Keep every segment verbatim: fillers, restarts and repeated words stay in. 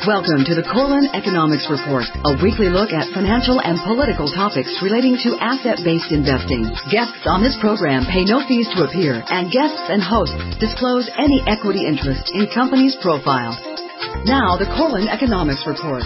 Welcome to the Korelin Economics Report, a weekly look at financial and political topics relating to asset-based investing. Guests on this program pay no fees to appear, and guests and hosts disclose any equity interest in companies' profiles. Now, the Korelin Economics Report.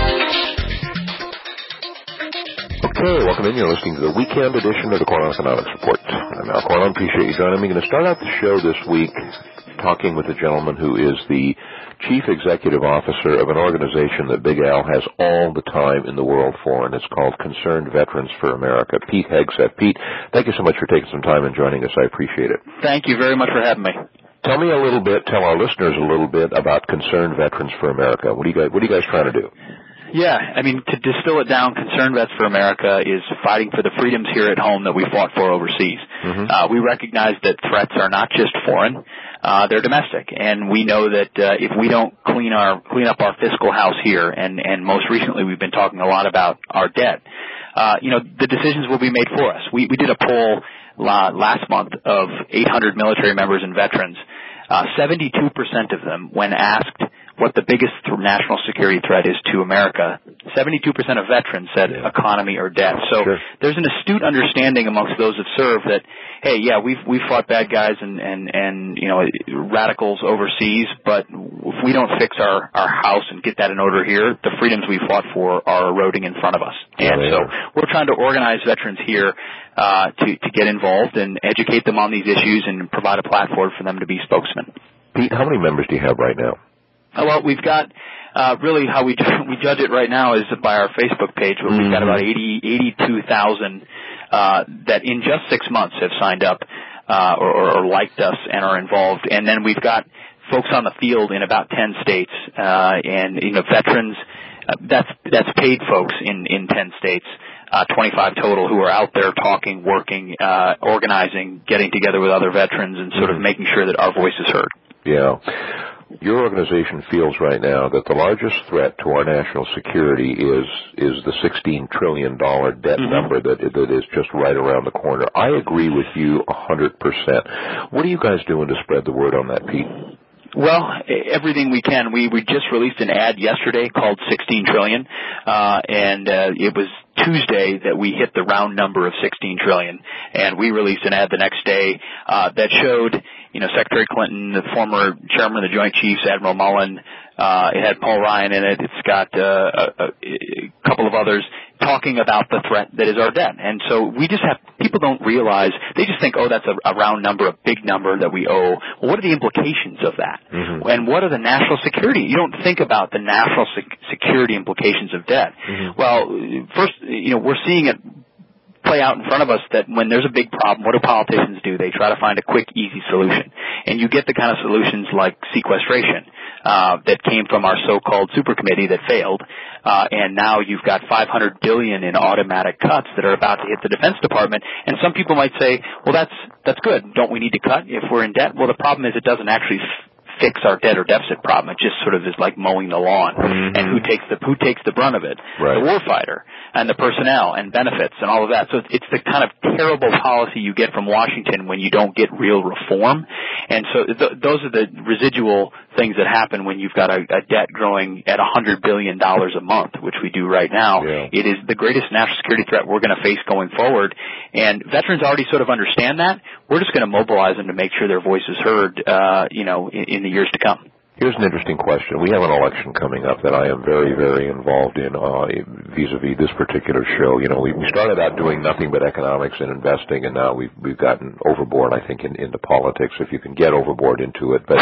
Okay, welcome in. You're listening to the weekend edition of the Korelin Economics Report. I'm Al Korelin. Appreciate you joining me. I'm going to start out the show this week talking with a gentleman who is the Chief Executive Officer of an organization that Big Al has all the time in the world for, and it's called Concerned Veterans for America. Pete Hegseth. Pete, thank you so much for taking some time and joining us. I appreciate it. Thank you very much for having me. Tell me a little bit, tell our listeners a little bit about Concerned Veterans for America. What are you guys, what are you guys trying to do? Yeah, I mean, to distill it down, Concerned Vets for America is fighting for the freedoms here at home that we fought for overseas. Mm-hmm. Uh, we recognize that threats are not just foreign, uh, they're domestic. And we know that uh, if we don't clean our clean up our fiscal house here, and, and most recently we've been talking a lot about our debt, uh, you know, the decisions will be made for us. We, we did a poll uh, last month of eight hundred military members and veterans. Uh, seventy-two percent of them, when asked what the biggest th- national security threat is to America, seventy-two percent of veterans said yeah. economy or debt. So sure. There's an astute understanding amongst those that serve that, hey, yeah, we've we've fought bad guys and and and you know radicals overseas, but if we don't fix our our house and get that in order here, the freedoms we fought for are eroding in front of us. And yeah, so we're trying to organize veterans here uh, to to get involved and educate them on these issues and provide a platform for them to be spokesmen. Pete, how many members do you have right now? Well, we've got uh, really how we we judge it right now is by our Facebook page, where we've got about eighty, eighty-two thousand uh, that in just six months have signed up uh, or, or liked us and are involved, and then we've got folks on the field in about ten states, uh, and you know veterans. Uh, that's that's paid folks in in ten states. Uh, twenty-five total who are out there talking, working, uh, organizing, getting together with other veterans, and sort of making sure that our voice is heard. Yeah. Your organization feels right now that the largest threat to our national security is is the sixteen trillion dollars debt mm-hmm. number that that is just right around the corner. I agree with you one hundred percent. What are you guys doing to spread the word on that, Pete? Well, everything we can. We we just released an ad yesterday called sixteen trillion dollars, uh, and uh, it was Tuesday that we hit the round number of sixteen trillion dollars, and we released an ad the next day uh, that showed, you know, Secretary Clinton, the former chairman of the Joint Chiefs, Admiral Mullen. Uh, it had Paul Ryan in it. It's got uh, a, a couple of others talking about the threat that is our debt. And so we just have, people don't realize, they just think, oh, that's a, a round number, a big number that we owe. Well, what are the implications of that? Mm-hmm. And what are the national security? You don't think about the national sec- security implications of debt. Mm-hmm. Well, first, you know, we're seeing it play out in front of us that when there's a big problem, what do politicians do? They try to find a quick, easy solution. And you get the kind of solutions like sequestration uh, that came from our so-called super committee that failed. Uh, and now you've got five hundred billion dollars in automatic cuts that are about to hit the Defense Department. And some people might say, well, that's that's good. Don't we need to cut if we're in debt? Well, the problem is it doesn't actually f- fix our debt or deficit problem. It just sort of is like mowing the lawn. Mm-hmm. And who takes the who takes the brunt of it? Right. The warfighter and the personnel and benefits and all of that. So it's the kind of terrible policy you get from Washington when you don't get real reform. And so th- those are the residual things that happen when you've got a, a debt growing at one hundred billion dollars a month, which we do right now. Yeah. It is the greatest national security threat we're going to face going forward. And veterans already sort of understand that. We're just going to mobilize them to make sure their voice is heard, uh, you know, in, in the years to come. Here's an interesting question. We have an election coming up that I am very, very involved in uh, vis-a-vis this particular show. You know, we, we started out doing nothing but economics and investing, and now we've, we've gotten overboard, I think, in, into politics, if you can get overboard into it. But,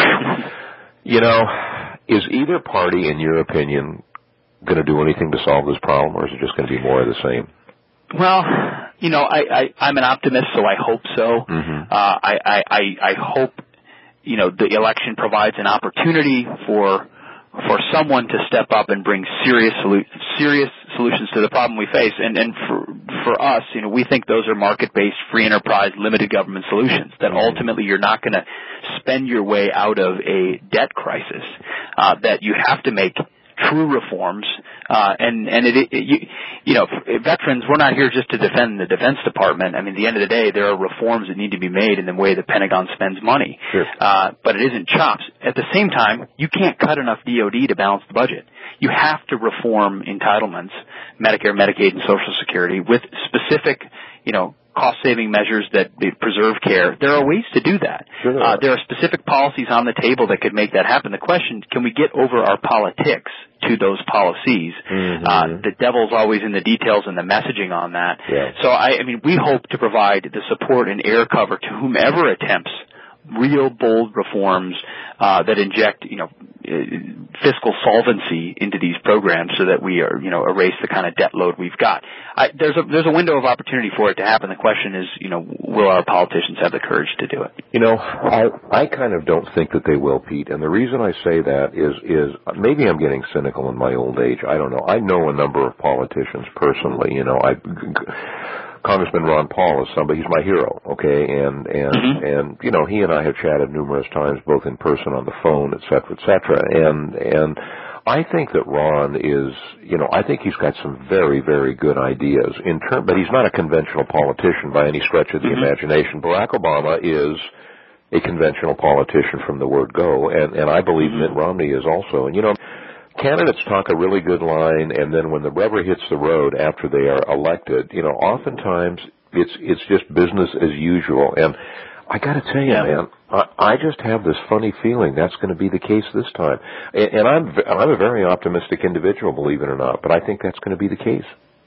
you know, is either party, in your opinion, going to do anything to solve this problem, or is it just going to be more of the same? Well, you know, I, I, I'm an optimist, so I hope so. Mm-hmm. Uh, I, I, I, I hope, you know, the election provides an opportunity for for someone to step up and bring serious solu- serious solutions to the problem we face. And, and for for us, you know, we think those are market-based, free enterprise, limited government solutions that ultimately you're not going to spend your way out of a debt crisis, uh, that you have to make true reforms, uh, and, and it, it you, you know, veterans, we're not here just to defend the Defense Department. I mean, at the end of the day, there are reforms that need to be made in the way the Pentagon spends money. Sure. Uh, but it isn't chops. At the same time, you can't cut enough D O D to balance the budget. you have to reform entitlements, Medicare, Medicaid, and Social Security with specific, you know, cost-saving measures that preserve care. There are ways to do that. Sure. Uh, there are specific policies on the table that could make that happen. The question, can we get over our politics to those policies? Mm-hmm. Uh, the devil's always in the details and the messaging on that. Yeah. So, I, I mean, we hope to provide the support and air cover to whomever attempts real bold reforms uh, that inject, you know, fiscal solvency into these programs so that we are, you know, erase the kind of debt load we've got. I, there's a there's a window of opportunity for it to happen. The question is, you know, will our politicians have the courage to do it? You know, I I kind of don't think that they will, Pete. And the reason I say that is is maybe I'm getting cynical in my old age. I don't know. I know a number of politicians personally. You know, I. Congressman Ron Paul is somebody, he's my hero, okay, and, and, mm-hmm. and, you know, he and I have chatted numerous times, both in person, on the phone, et cetera, et cetera, and, and I think that Ron is, you know, I think he's got some very, very good ideas in term, but he's not a conventional politician by any stretch of the mm-hmm. imagination. Barack Obama is a conventional politician from the word go, and, and I believe mm-hmm. Mitt Romney is also, and, you know, candidates talk a really good line, and then when the rubber hits the road after they are elected, you know, oftentimes it's it's just business as usual. And I got to tell you, yeah. man, I, I just have this funny feeling that's going to be the case this time. And, and I'm I'm a very optimistic individual, believe it or not, but I think that's going to be the case.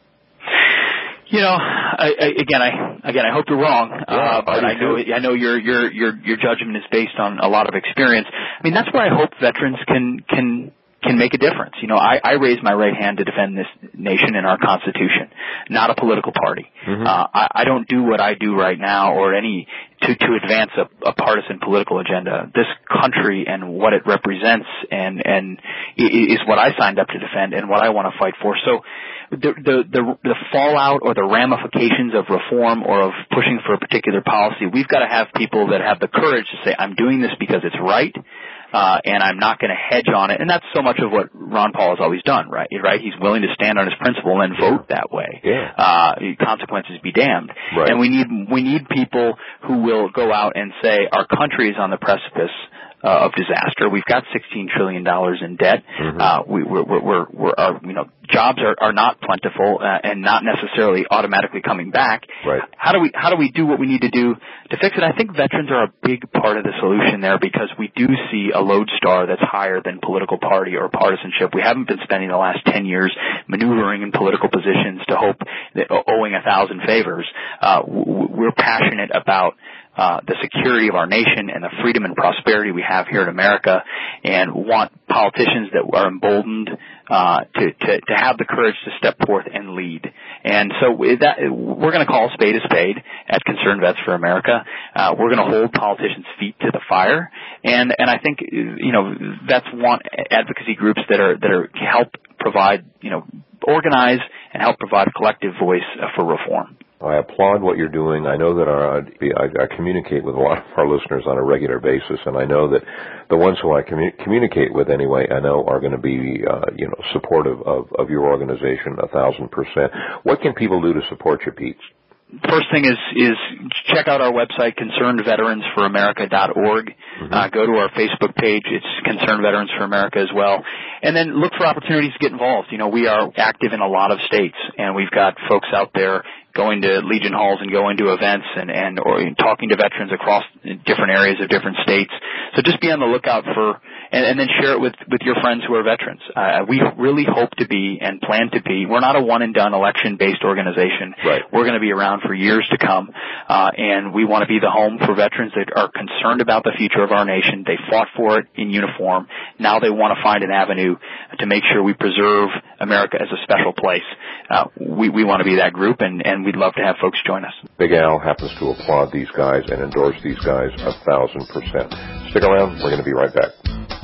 You know, I, I, again, I again, I hope you're wrong, yeah, uh, but I know I know your your your your judgment is based on a lot of experience. I mean, that's where I hope veterans can can. can make a difference. You know, I, I raise my right hand to defend this nation and our Constitution, not a political party. Mm-hmm. Uh, I, I don't do what I do right now or any to, to advance a, a partisan political agenda. This country and what it represents and, and is what I signed up to defend and what I want to fight for. So the, the, the, the fallout or the ramifications of reform or of pushing for a particular policy, we've got to have people that have the courage to say, I'm doing this because it's right. Uh, and I'm not going to hedge on it. And that's so much of what Ron Paul has always done, right? Right? He's willing to stand on his principle and vote that way. Yeah. Uh, consequences be damned. Right. And we need, we need people who will go out and say, our country is on the precipice Uh, of disaster. We've got sixteen trillion dollars in debt. Mm-hmm. Uh, we, we're, we're, we're, we're our, you know, jobs are, are not plentiful uh, and not necessarily automatically coming back. Right. How do we, how do we do what we need to do to fix it? I think veterans are a big part of the solution there because we do see a lodestar that's higher than political party or partisanship. We haven't been spending the last ten years maneuvering in political positions to hope that owing a thousand favors. Uh, we're passionate about Uh, the security of our nation and the freedom and prosperity we have here in America, and want politicians that are emboldened uh, to, to to have the courage to step forth and lead. And so that we're going to call a spade a spade at Concerned Vets for America. Uh, we're going to hold politicians' feet to the fire, and and I think you know that's one advocacy groups that are that are help provide you know organize and help provide a collective voice uh, for reform. I applaud what you're doing. I know that our, I, I communicate with a lot of our listeners on a regular basis, and I know that the ones who I commu- communicate with anyway, I know are going to be, uh, you know, supportive of, of your organization a thousand percent. What can people do to support you, Pete? First thing is is check out our website, concerned veterans for america dot org. Mm-hmm. Uh, go to our Facebook page. It's Concerned Veterans for America as well. And then look for opportunities to get involved. You know, we are active in a lot of states, and we've got folks out there going to Legion Halls and going to events and, and or talking to veterans across different areas of different states. So just be on the lookout for, and, and then share it with, with your friends who are veterans. Uh, we really hope to be and plan to be, we're not a one-and-done election-based organization. Right. We're going to be around for years to come, uh, and we want to be the home for veterans that are concerned about the future of our nation. They fought for it in uniform. Now they want to find an avenue to make sure we preserve America as a special place. Uh, we, we want to be that group, and, and we'd love to have folks join us. Big Al happens to applaud these guys and endorse these guys a thousand percent. Stick around. We're going to be right back.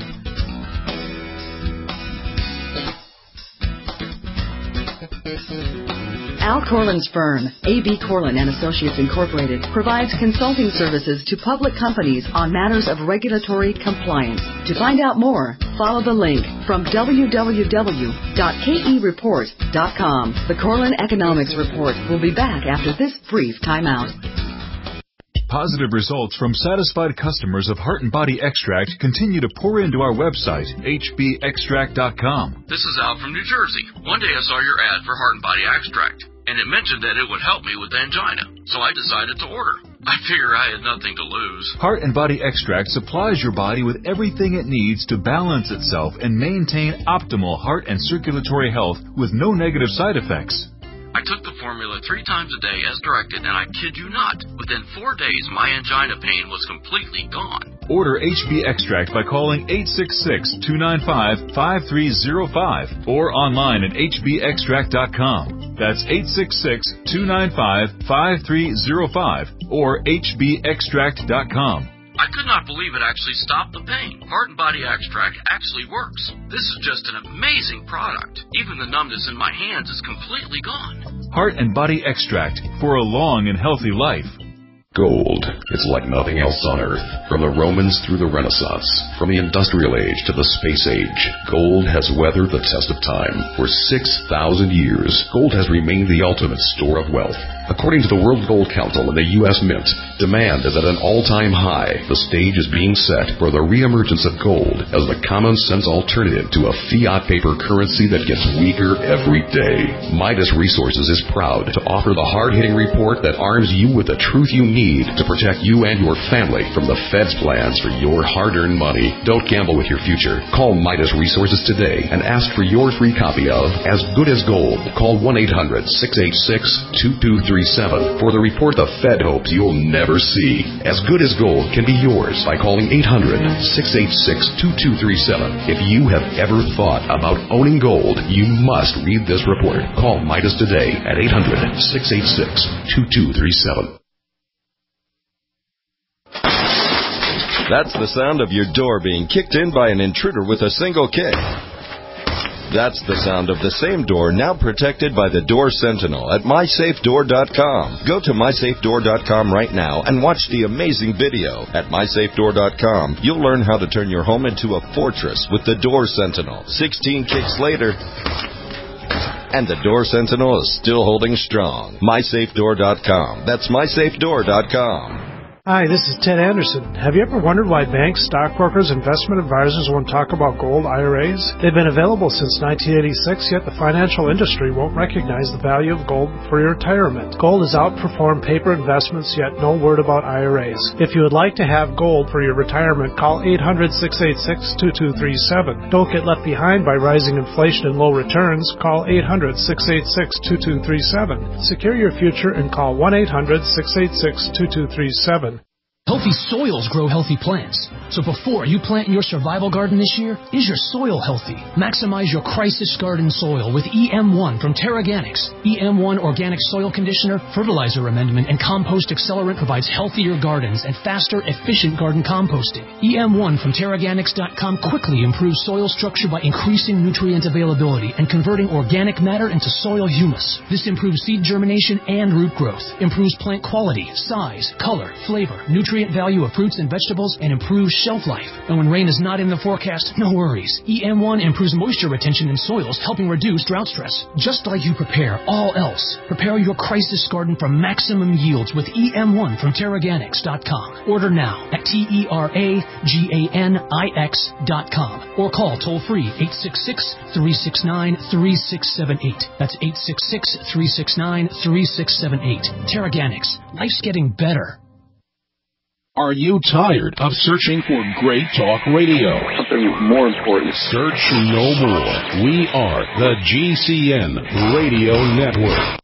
Al Corlin's firm, A B. Corlin and Associates Incorporated, provides consulting services to public companies on matters of regulatory compliance. To find out more, follow the link from w w w dot k e report dot com. The Corlin Economics Report will be back after this brief timeout. Positive results from satisfied customers of Heart and Body Extract continue to pour into our website, H B extract dot com. This is Al from New Jersey. One day I saw your ad for Heart and Body Extract, and it mentioned that it would help me with angina, so I decided to order. I figure I had nothing to lose. Heart and Body Extract supplies your body with everything it needs to balance itself and maintain optimal heart and circulatory health with no negative side effects. I took the formula three times a day as directed, and I kid you not, within four days my angina pain was completely gone. Order H B Extract by calling eight six six, two nine five, five three zero five or online at H B extract dot com. That's eight six six, two nine five, five three zero five or H B extract dot com. I could not believe it actually stopped the pain. Heart and Body Extract actually works. This is just an amazing product. Even the numbness in my hands is completely gone. Heart and Body Extract for a long and healthy life. Gold. It's like nothing else on Earth. From the Romans through the Renaissance, from the Industrial Age to the Space Age, gold has weathered the test of time. For six thousand years, gold has remained the ultimate store of wealth. According to the World Gold Council and the U S Mint, demand is at an all-time high. The stage is being set for the reemergence of gold as the common-sense alternative to a fiat paper currency that gets weaker every day. Midas Resources is proud to offer the hard-hitting report that arms you with the truth you need to protect you and your family from the Fed's plans for your hard-earned money. Don't gamble with your future. Call Midas Resources today and ask for your free copy of As Good as Gold. Call one eight hundred, six eight six, two two three seven for the report the Fed hopes you'll never see. As Good as Gold can be yours by calling eight hundred, six eight six, two two three seven. If you have ever thought about owning gold, you must read this report. Call Midas today at eight hundred, six eight six, two two three seven. That's the sound of your door being kicked in by an intruder with a single kick. That's the sound of the same door now protected by the Door Sentinel at my safe door dot com. Go to my safe door dot com right now and watch the amazing video. At my safe door dot com, you'll learn how to turn your home into a fortress with the Door Sentinel. sixteen kicks later, and the Door Sentinel is still holding strong. my safe door dot com. That's my safe door dot com. Hi, this is Ted Anderson. Have you ever wondered why banks, stockbrokers, investment advisors won't talk about gold I R As? They've been available since nineteen eighty-six, yet the financial industry won't recognize the value of gold for your retirement. Gold has outperformed paper investments, yet no word about I R As. If you would like to have gold for your retirement, call eight hundred, six eight six, two two three seven. Don't get left behind by rising inflation and low returns. Call eight hundred, six eight six, two two three seven. Secure your future and call one eight hundred, six eight six, two two three seven. Healthy soils grow healthy plants. So before you plant your survival garden this year, is your soil healthy? Maximize your crisis garden soil with E M one from TerraGanix. E M one Organic Soil Conditioner, Fertilizer Amendment, and Compost Accelerant provides healthier gardens and faster, efficient garden composting. E M one from Terraganix dot com quickly improves soil structure by increasing nutrient availability and converting organic matter into soil humus. This improves seed germination and root growth, improves plant quality, size, color, flavor, nutrient value of fruits and vegetables, and improves shelf life. And when rain is not in the forecast, no worries. E M one improves moisture retention in soils, helping reduce drought stress. Just like you prepare all else, prepare your crisis garden for maximum yields with E M one from Terraganix dot com. Order now at T E R A G A N I X dot com or call toll-free eight six six, three six nine, three six seven eight. That's eight six six, three six nine, three six seven eight. Terraganix. Life's getting better. Are you tired of searching for great talk radio? Something more important. Search no more. We are the G C N Radio Network.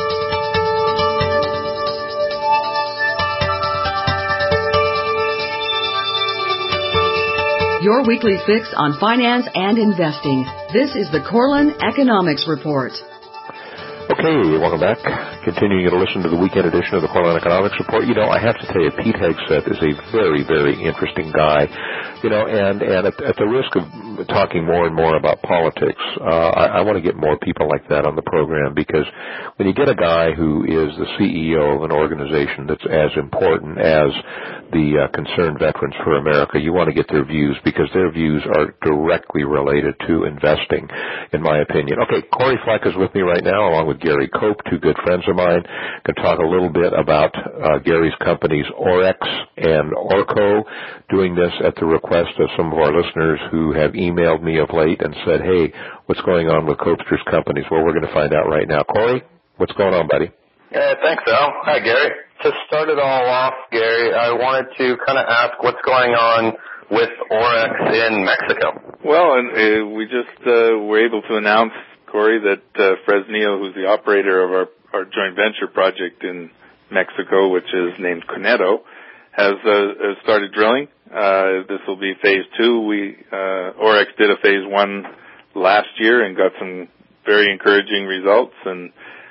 Your weekly fix on finance and investing. This is the Corlin Economics Report. Okay, welcome back. Continuing to listen to the weekend edition of the Corlin Economics Report. You know, I have to tell you, Pete Hegseth is a very, very interesting guy. You know, and, and at, at the risk of talking more and more about politics, uh, I, I want to get more people like that on the program, because when you get a guy who is the C E O of an organization that's as important as the uh, Concerned Veterans for America, you want to get their views, because their views are directly related to investing, in my opinion. Okay, Corey Fleck is with me right now, along with Gary Cope, two good friends of of mine. Going to talk a little bit about uh, Gary's companies, Orex and Orco, doing this at the request of some of our listeners who have emailed me of late and said, hey, what's going on with Copster's companies? Well, we're going to find out right now. Corey, what's going on, buddy? Yeah, thanks, Al. Hi, Gary. To start it all off, Gary, I wanted to kind of ask what's going on with Orex in Mexico. Well, and uh, we just uh, were able to announce, Corey, that uh, Fresnillo, who's the operator of our, our joint venture project in Mexico, which is named Conedo, has uh, started drilling. Uh, this will be phase two. We uh, Orex did a phase one last year and got some very encouraging results, and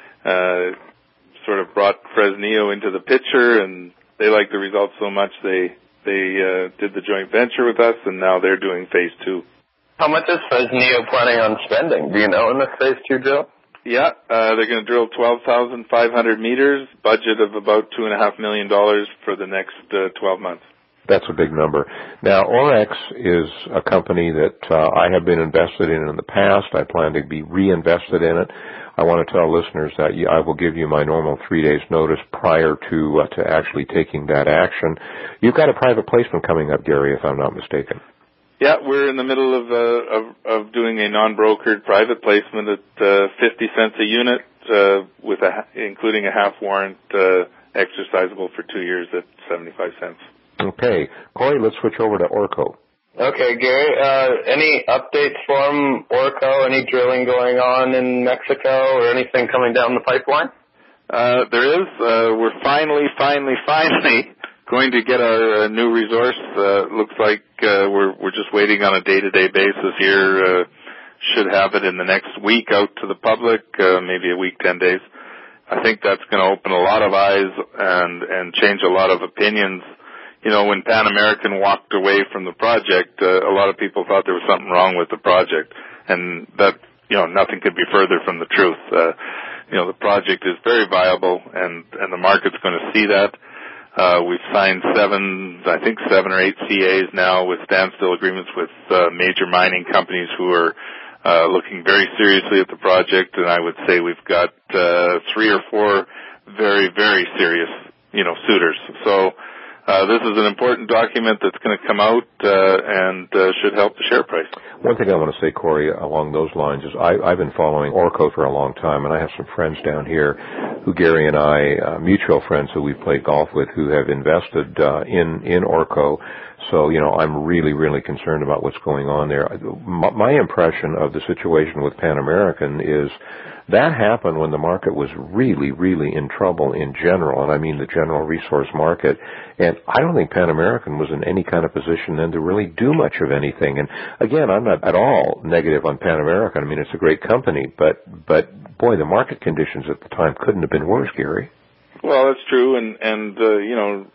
uh, sort of brought Fresnillo into the picture, and they liked the results so much they they uh, did the joint venture with us, and now they're doing phase two. How much is Fresnillo planning on spending? Do you know in this phase two drill? Yeah, uh, they're going to drill twelve thousand five hundred meters, budget of about two and a half million dollars for the next uh, twelve months. That's a big number. Now, Orex is a company that uh, I have been invested in in the past. I plan to be reinvested in it. I want to tell listeners that I will give you my normal three days notice prior to uh, to actually taking that action. You've got a private placement coming up, Gary, if I'm not mistaken. Yeah, we're in the middle of uh, of, of doing a non-brokered private placement at uh, fifty cents a unit, uh, with a, including a half warrant uh, exercisable for two years at seventy-five cents. Okay, Corey, let's switch over to Orco. Okay, Gary, uh, any updates from Orco? Any drilling going on in Mexico or anything coming down the pipeline? Uh, there is. Uh, we're finally, finally, finally going to get our uh, new resource. Uh, looks like uh, we're we're just waiting on a day-to-day basis here. Uh, should have it in the next week out to the public, uh, maybe a week, ten days. I think that's going to open a lot of eyes and and change a lot of opinions. You know, when Pan American walked away from the project, uh, a lot of people thought there was something wrong with the project, and that, you know, nothing could be further from the truth. Uh, you know, the project is very viable, and, and the market's going to see that. Uh, we've signed seven, I think seven or eight C As now with standstill agreements with uh, major mining companies who are uh, looking very seriously at the project, and I would say we've got uh, three or four very, very serious, you know, suitors. So, Uh, this is an important document that's going to come out uh, and uh, should help the share price. One thing I want to say, Corey, along those lines is I, I've been following Orco for a long time, and I have some friends down here who Gary and I, uh, mutual friends who we've played golf with, who have invested uh, in, in Orco. So, you know, I'm really, really concerned about what's going on there. My, my impression of the situation with Pan American is that happened when the market was really, really in trouble in general, and I mean the general resource market. And I don't think Pan American was in any kind of position then to really do much of anything. And again, I'm not at all negative on Pan American. I mean, it's a great company, but, but boy, the market conditions at the time couldn't have been worse, Gary. Well, that's true, and, and uh, you know,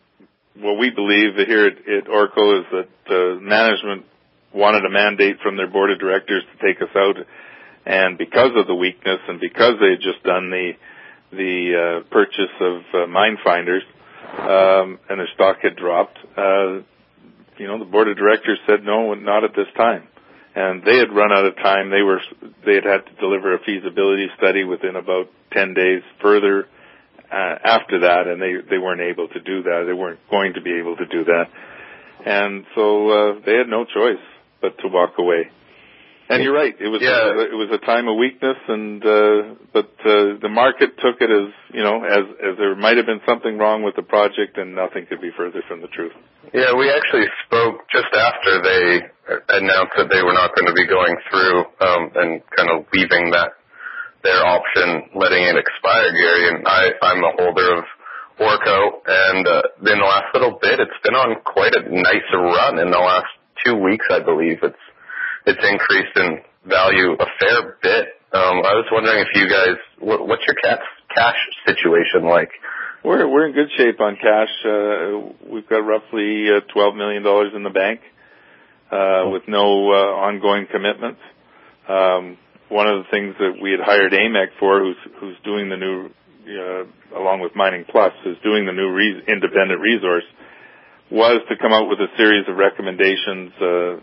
what we believe here at, at Orco is that uh, management wanted a mandate from their board of directors to take us out. And because of the weakness, and because they had just done the the uh, purchase of uh, Mindfinders, um, and their stock had dropped, uh, you know, the board of directors said no, not at this time. And they had run out of time. They were they had had to deliver a feasibility study within about ten days further uh, after that, and they they weren't able to do that. They weren't going to be able to do that, and so uh, they had no choice but to walk away. And you're right. It was yeah. a, it was a time of weakness, and uh, but uh, the market took it as you know as as there might have been something wrong with the project, and nothing could be further from the truth. Yeah, we actually spoke just after they announced that they were not going to be going through um, and kind of leaving that their option, letting it expire, Gary. And I, I'm a holder of Orco, and uh, in the last little bit, it's been on quite a nice run. In the last two weeks, I believe it's. It's increased in value a fair bit. Um, I was wondering if you guys, what, what's your cash, cash situation like? We're we're in good shape on cash. Uh, we've got roughly uh, twelve million dollars in the bank uh, with no uh, ongoing commitments. Um, one of the things that we had hired A M E C for, who's who's doing the new, uh, along with Mining Plus, is doing the new re- independent resource, was to come out with a series of recommendations. Uh,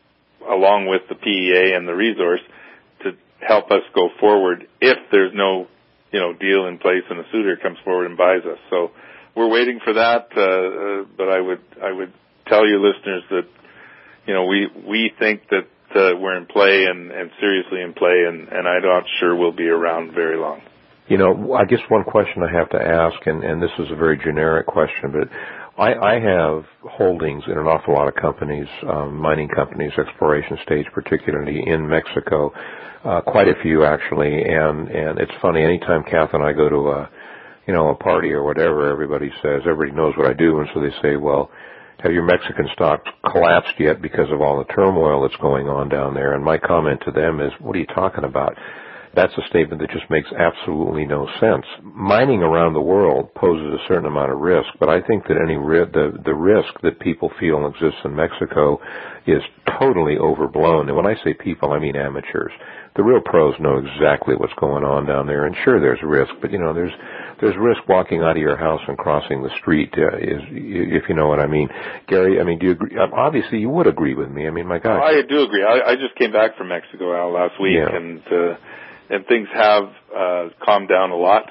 along with the P E A and the resource, to help us go forward if there's no you know, deal in place and a suitor comes forward and buys us. So we're waiting for that, uh, uh, but I would I would tell your listeners that, you know, we we think that uh, we're in play and, and seriously in play, and, and I'm not sure we'll be around very long. You know, I guess one question I have to ask, and, and this is a very generic question, but I, I have holdings in an awful lot of companies, um, mining companies, exploration stage, particularly in Mexico, uh, quite a few actually, and, and it's funny, anytime Kath and I go to a, you know, a party or whatever, everybody says, everybody knows what I do, and so they say, well, have your Mexican stocks collapsed yet because of all the turmoil that's going on down there? And my comment to them is, what are you talking about? That's a statement that just makes absolutely no sense. Mining around the world poses a certain amount of risk, but I think that any ri- the the risk that people feel exists in Mexico is totally overblown. And when I say people, I mean amateurs. The real pros know exactly what's going on down there. And sure, there's risk, but you know, there's there's risk walking out of your house and crossing the street, uh, is, if you know what I mean. Gary, I mean, do you agree? Obviously, you would agree with me. I mean, my gosh. I do agree. I, I just came back from Mexico Al, last week, yeah. and uh, and things have uh, calmed down a lot.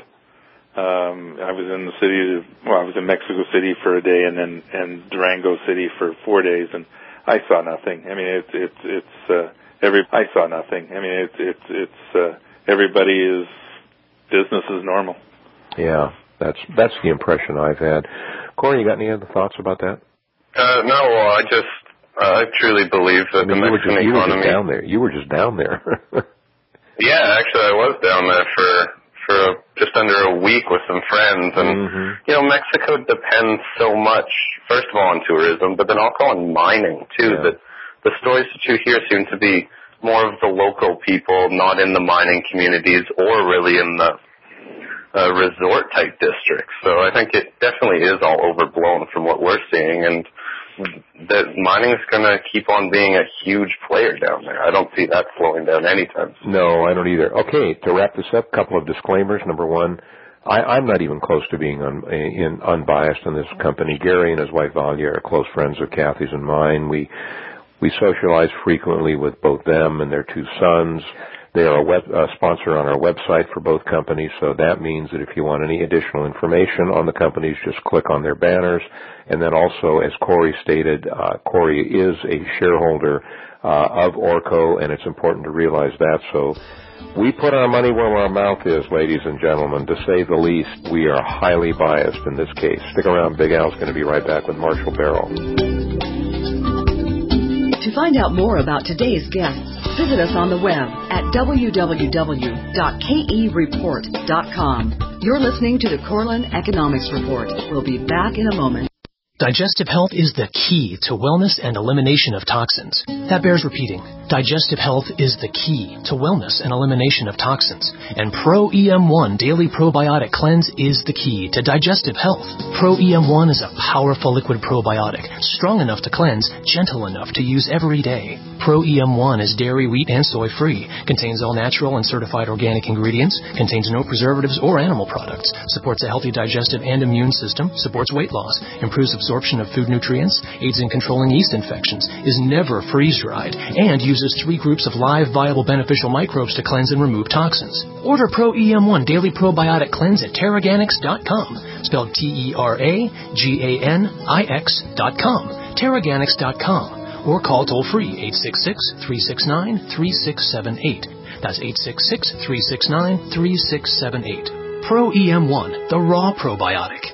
Um, I was in the city, well, I was in Mexico City for a day, and then and Durango City for four days, and I saw nothing. I mean, it's it's it's uh, every I saw nothing. I mean, it's it's it's uh, everybody is business as normal. Yeah, that's that's the impression I've had. Corey, you got any other thoughts about that? Uh, no, well, I just uh, I truly believe that I mean, the you Mexican were just, you economy. were just down there. You were just down there. Yeah, actually, I was down there for for just under a week with some friends, and mm-hmm. you know, Mexico depends so much, first of all, on tourism, but then also on mining too. Yeah. That the stories that you hear seem to be more of the local people, not in the mining communities or really in the uh, resort type districts. So I think it definitely is all overblown from what we're seeing, and that mining is going to keep on being a huge player down there. I don't see that slowing down anytime soon. No, I don't either. Okay, to wrap this up, a couple of disclaimers. Number one, I, I'm not even close to being un, in, unbiased in this company. Gary and his wife Valia are close friends of Kathy's and mine. We we socialize frequently with both them and their two sons. They are a web, uh, sponsor on our website for both companies, so that means that if you want any additional information on the companies, just click on their banners. And then also, as Corey stated, uh, Corey is a shareholder uh, of Orco, and it's important to realize that. So we put our money where our mouth is, ladies and gentlemen. To say the least, we are highly biased in this case. Stick around. Big Al's going to be right back with Marshall Barrow. To find out more about today's guests, visit us on the web at w w w dot k e report dot com. You're listening to the Corlin Economics Report. We'll be back in a moment. Digestive health is the key to wellness and elimination of toxins. That bears repeating. Digestive health is the key to wellness and elimination of toxins. And Pro E M one Daily Probiotic Cleanse is the key to digestive health. Pro E M one is a powerful liquid probiotic, strong enough to cleanse, gentle enough to use every day. Pro E M one is dairy, wheat, and soy-free, contains all natural and certified organic ingredients, contains no preservatives or animal products, supports a healthy digestive and immune system, supports weight loss, improves absorption of food nutrients, aids in controlling yeast infections, is never freeze-dried, and uses three groups of live, viable, beneficial microbes to cleanse and remove toxins. Order Pro E M one Daily Probiotic Cleanse at Terraganix dot com, spelled T E R A G A N I X dot com, Terraganix dot com. Or call toll-free eight six six, three six nine, three six seven eight. That's eight six six, three six nine, three six seven eight. Pro E M one, the raw probiotic.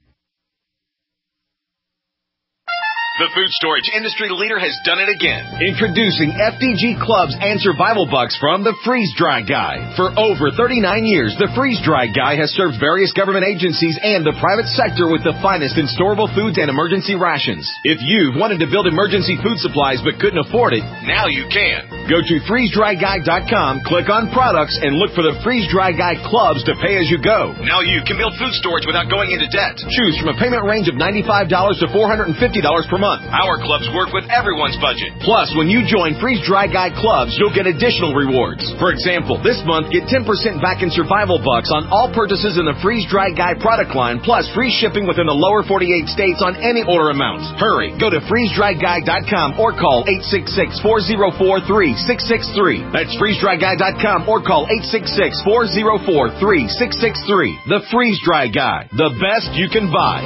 The food storage industry leader has done it again. Introducing F D G Clubs and Survival Bucks from the Freeze Dry Guy. For over thirty-nine years, the Freeze Dry Guy has served various government agencies and the private sector with the finest in storable foods and emergency rations. If you've wanted to build emergency food supplies but couldn't afford it, now you can. Go to freeze dry guy dot com, click on products, and look for the Freeze Dry Guy Clubs to pay as you go. Now you can build food storage without going into debt. Choose from a payment range of ninety-five dollars to four hundred fifty dollars per month. Our clubs work with everyone's budget. Plus, when you join Freeze Dry Guy Clubs, you'll get additional rewards. For example, this month, get ten percent back in Survival Bucks on all purchases in the Freeze Dry Guy product line, plus free shipping within the lower forty-eight states on any order amount. Hurry, go to freeze dry guy dot com or call eight six six, four zero four, three six six three. That's freeze dry guy dot com or call eight six six, four oh four, three six six three. The Freeze Dry Guy, the best you can buy.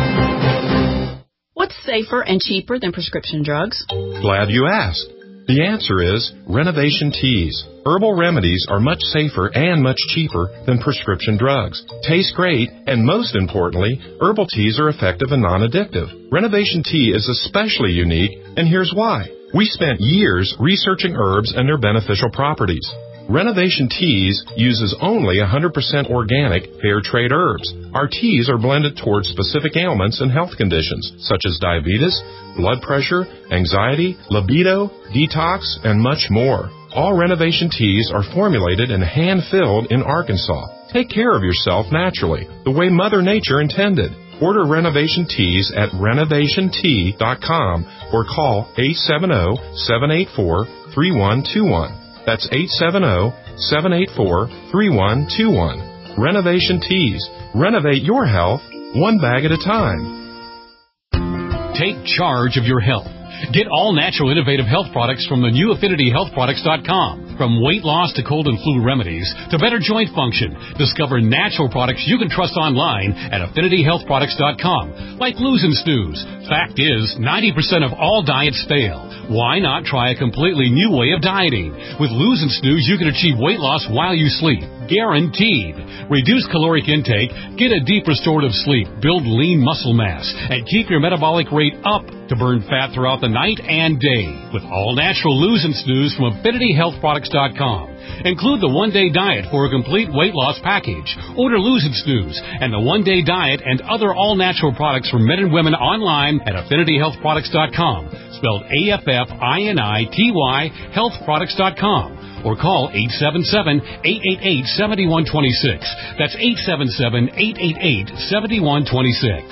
What's safer and cheaper than prescription drugs? Glad you asked. The answer is Renovation Teas. Herbal remedies are much safer and much cheaper than prescription drugs. Taste great, and most importantly, herbal teas are effective and non-addictive. Renovation Tea is especially unique, and here's why. We spent years researching herbs and their beneficial properties. Renovation Teas uses only one hundred percent organic, fair trade herbs. Our teas are blended towards specific ailments and health conditions, such as diabetes, blood pressure, anxiety, libido, detox, and much more. All Renovation Teas are formulated and hand-filled in Arkansas. Take care of yourself naturally, the way Mother Nature intended. Order Renovation Teas at renovation tea dot com or call eight seven zero, seven eight four, three one two one. That's eight seven zero, seven eight four, three one two one. Renovation Teas. Renovate your health one bag at a time. Take charge of your health. Get all natural innovative health products from the new affinity health products dot com. From weight loss to cold and flu remedies to better joint function, discover natural products you can trust online at affinity health products dot com. Like Lose and Snooze. Fact is, ninety percent of all diets fail. Why not try a completely new way of dieting? With Lose and Snooze, you can achieve weight loss while you sleep. Guaranteed. Reduce caloric intake, get a deep restorative sleep, build lean muscle mass, and keep your metabolic rate up to burn fat throughout the night and day. With all natural Lose and Snooze from affinity health products dot com. Include the one-day diet for a complete weight loss package. Order Lose and Snooze and the one-day diet and other all-natural products for men and women online at affinity health products dot com. Spelled A F F I N I T Y health products dot com. Or call eight seven seven, eight eight eight, seven one two six. That's eight seven seven, eight eight eight, seven one two six.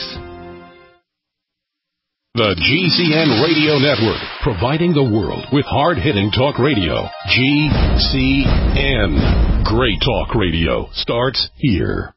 The G C N Radio Network, providing the world with hard-hitting talk radio. G C N. Great talk radio starts here.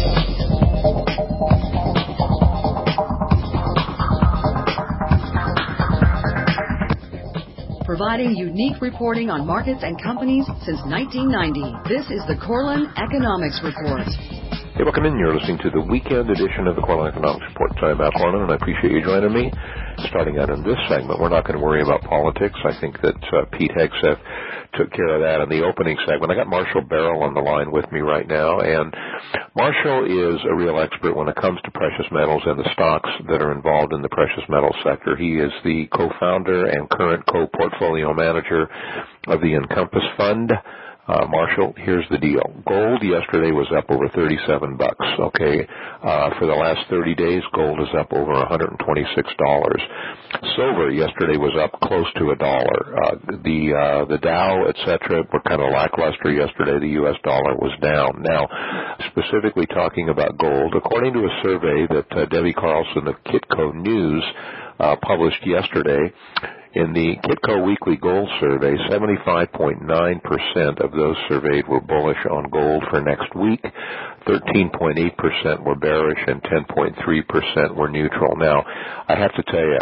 Providing unique reporting on markets and companies since nineteen ninety. This is the Corlin Economics Report. Hey, welcome in. You're listening to the weekend edition of the Corlin Economics Report. I'm Matt Corlin, and I appreciate you joining me. Starting out in this segment, we're not going to worry about politics. I think that uh, Pete Hegseth took care of that in the opening segment. I got Marshall Barrell on the line with me right now, and Marshall is a real expert when it comes to precious metals and the stocks that are involved in the precious metals sector. He is the co-founder and current co-portfolio manager of the Encompass Fund. Uh, Marshall, here's the deal. Gold yesterday was up over thirty-seven bucks, okay? Uh, for the last thirty days, gold is up over one hundred twenty-six dollars. Silver yesterday was up close to a dollar. Uh, the, uh, the Dow, et cetera, were kind of lackluster yesterday. The U S dollar was down. Now, specifically talking about gold, according to a survey that uh, Debbie Carlson of Kitco News uh, published yesterday, in the Kitco Weekly Gold Survey, seventy-five point nine percent of those surveyed were bullish on gold for next week, thirteen point eight percent were bearish, and ten point three percent were neutral. Now, I have to tell you,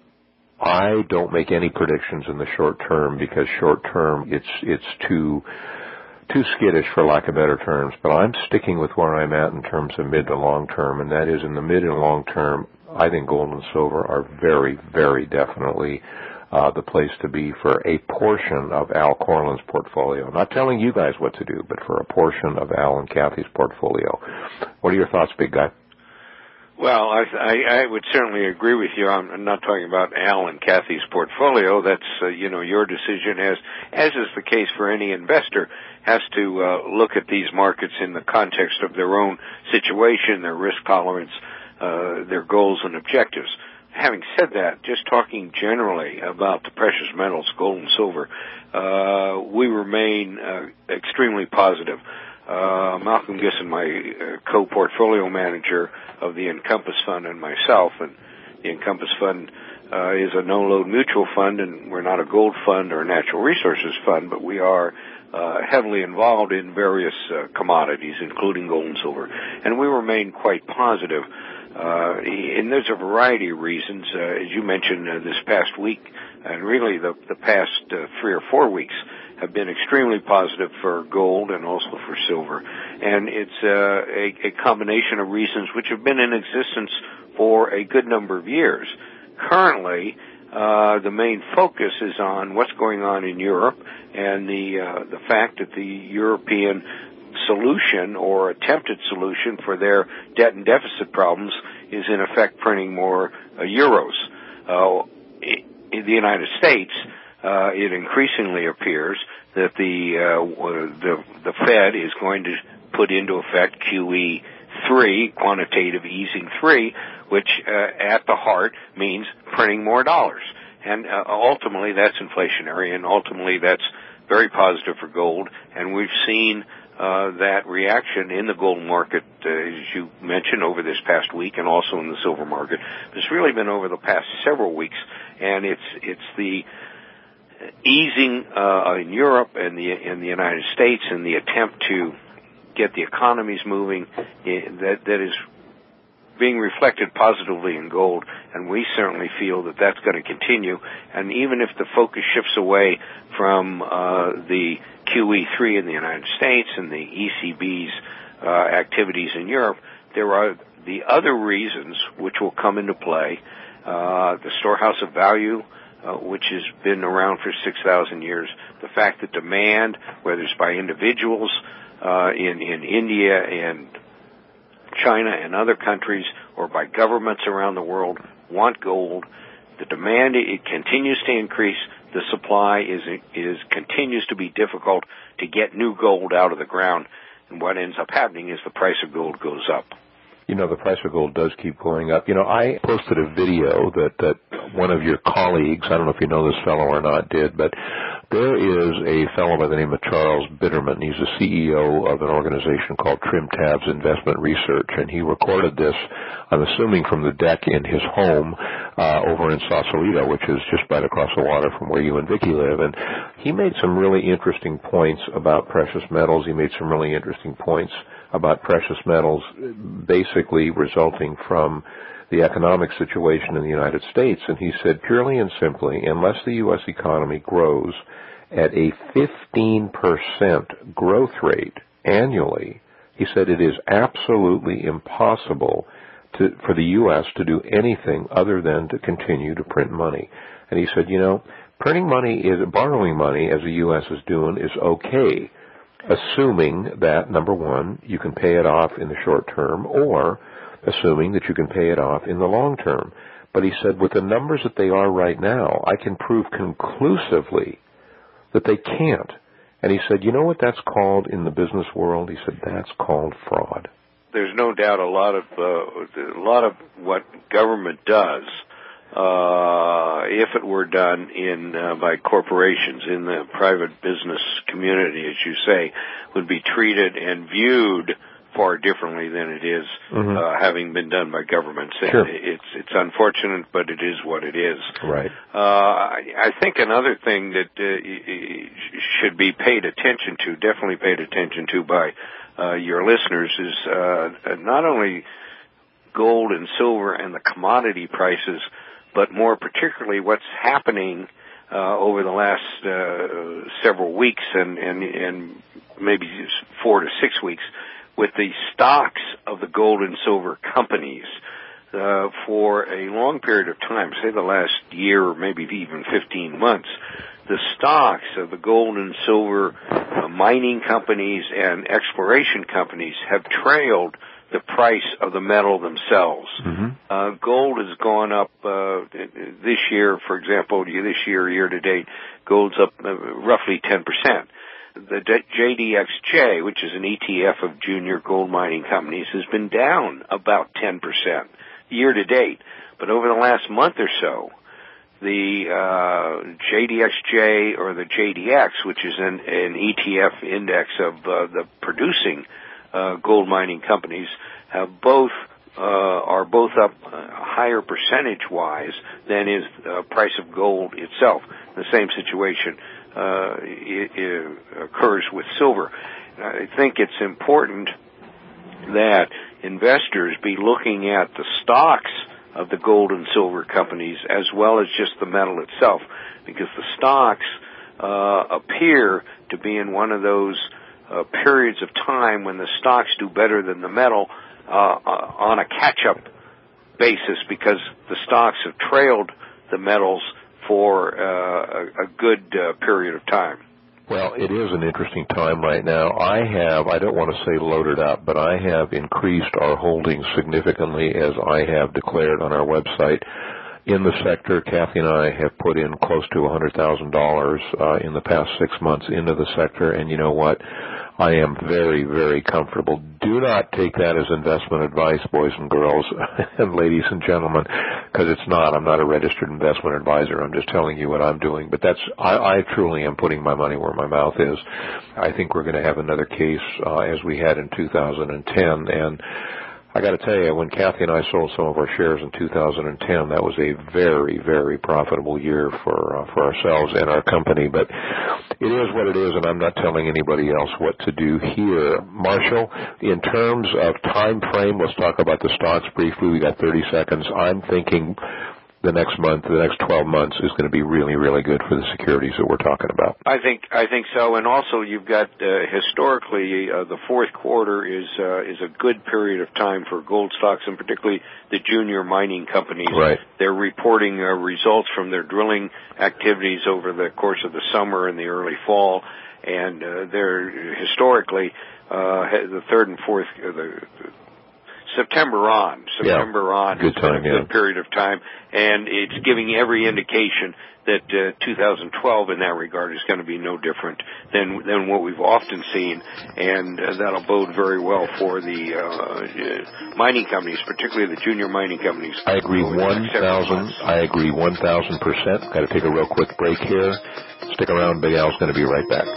I don't make any predictions in the short term because short term it's it's too too skittish, for lack of better terms, but I'm sticking with where I'm at in terms of mid to long term, and that is in the mid and long term, I think gold and silver are very, very definitely Uh, the place to be for a portion of Al Corlin's portfolio. I'm not telling you guys what to do, but for a portion of Al and Kathy's portfolio. What are your thoughts, big guy? Well, I, I, I would certainly agree with you. I'm, I'm not talking about Al and Kathy's portfolio. That's, uh, you know, your decision, as as is the case for any investor, has to uh, look at these markets in the context of their own situation, their risk tolerance, uh, their goals and objectives. Having said that, just talking generally about the precious metals, gold and silver, uh, we remain uh, extremely positive. Uh, Malcolm Gisson, my uh, co-portfolio manager of the Encompass Fund, and myself, and the Encompass Fund uh, is a no-load mutual fund, and we're not a gold fund or a natural resources fund, but we are uh, heavily involved in various uh, commodities, including gold and silver. And we remain quite positive. Uh, and there's a variety of reasons. Uh, as you mentioned, uh, this past week, and really the, the past uh, three or four weeks, have been extremely positive for gold and also for silver. And it's uh, a, a combination of reasons which have been in existence for a good number of years. Currently, uh, the main focus is on what's going on in Europe and the uh, the fact that the European solution or attempted solution for their debt and deficit problems is in effect printing more uh, euros. Uh, in the United States, uh, it increasingly appears that the, uh, the the Fed is going to put into effect Q E three, quantitative easing three, which uh, at the heart means printing more dollars. And uh, ultimately that's inflationary, and ultimately that's very positive for gold, and we've seen Uh, that reaction in the gold market, uh, as you mentioned, over this past week, and also in the silver market. It's really been over the past several weeks, and it's it's the easing uh, in Europe and the in the United States and the attempt to get the economies moving that that is being reflected positively in gold, and we certainly feel that that's going to continue. And even if the focus shifts away from uh, the Q E three in the United States and the E C B's uh, activities in Europe, there are the other reasons which will come into play. Uh, the storehouse of value, uh, which has been around for six thousand years, the fact that demand, whether it's by individuals uh, in, in India and China and other countries or by governments around the world, want gold. The demand, it continues to increase. The supply is is continues to be difficult to get new gold out of the ground. And what ends up happening is the price of gold goes up. You know, the price of gold does keep going up. You know, I posted a video that, that one of your colleagues, I don't know if you know this fellow or not, did, but there is a fellow by the name of Charles Bitterman. He's the C E O of an organization called Trim Tabs Investment Research, and he recorded this, I'm assuming, from the deck in his home uh, over in Sausalito, which is just right across the water from where you and Vicki live. And he made some really interesting points about precious metals. He made some really interesting points about precious metals basically resulting from the economic situation in the United States. And he said, purely and simply, unless the U S economy grows at a fifteen percent growth rate annually, he said it is absolutely impossible to, for the U S to do anything other than to continue to print money. And he said, you know, printing money is, borrowing money, as the U S is doing, is okay, assuming that, number one, you can pay it off in the short term, or assuming that you can pay it off in the long term. But he said, with the numbers that they are right now, I can prove conclusively that they can't. And he said, you know what that's called in the business world? He said, that's called fraud. There's no doubt a lot of uh, a lot of what government does, uh, if it were done in uh, by corporations in the private business community, as you say, would be treated and viewed far differently than it is mm-hmm. uh, having been done by governments. Sure. It's it's unfortunate, but it is what it is. Right. Uh, I, I think another thing that uh, should be paid attention to, definitely paid attention to by uh, your listeners, is uh, not only gold and silver and the commodity prices, but more particularly what's happening uh, over the last uh, several weeks and, and, and maybe four to six weeks with the stocks of the gold and silver companies. Uh, for a long period of time, say the last year or maybe even fifteen months, the stocks of the gold and silver uh, mining companies and exploration companies have trailed the price of the metal themselves. Mm-hmm. Uh, gold has gone up uh, this year, for example, this year, year to date, gold's up uh, roughly ten percent. The J D X J, which is an E T F of junior gold mining companies, has been down about ten percent year to date. But over the last month or so, the uh, J D X J or the J D X, which is an, an E T F index of uh, the producing uh, gold mining companies, have both uh, are both up uh, higher percentage-wise than is the uh, price of gold itself. The same situation uh, it, it occurs with silver. I think it's important that investors be looking at the stocks of the gold and silver companies as well as just the metal itself, because the stocks uh, appear to be in one of those uh, periods of time when the stocks do better than the metal uh, on a catch-up basis, because the stocks have trailed the metals for uh, a, a good uh, period of time. Well, it is an interesting time right now. I have, I don't want to say loaded up, but I have increased our holdings significantly, as I have declared on our website. In the sector, Kathy and I have put in close to one hundred thousand dollars uh, in the past six months into the sector, and you know what? I am very, very comfortable. Do not take that as investment advice, boys and girls, and ladies and gentlemen, because it's not. I'm not a registered investment advisor. I'm just telling you what I'm doing. But that's, I, I truly am putting my money where my mouth is. I think we're going to have another case uh, as we had in two thousand ten, and I got to tell you, when Kathy and I sold some of our shares in two thousand ten, that was a very, very profitable year for uh, for ourselves and our company. But it is what it is, and I'm not telling anybody else what to do here. Marshall, in terms of time frame, let's talk about the stocks briefly. We got thirty seconds. I'm thinking the next month, the next twelve months is going to be really, really good for the securities that we're talking about. I think I think so, and also you've got uh, historically uh, the fourth quarter is uh, is a good period of time for gold stocks, and particularly the junior mining companies. Right. They're reporting uh, results from their drilling activities over the course of the summer and the early fall, and uh, they're historically uh, the third and fourth uh, the, the September on, September yeah, on good has time, been a good yeah. period of time, and it's giving every indication that uh, two thousand twelve in that regard is going to be no different than than what we've often seen, and uh, that'll bode very well for the uh, uh, mining companies, particularly the junior mining companies. I agree one thousand. I agree one thousand percent. Got to take a real quick break here. Stick around. Big Al's going to be right back.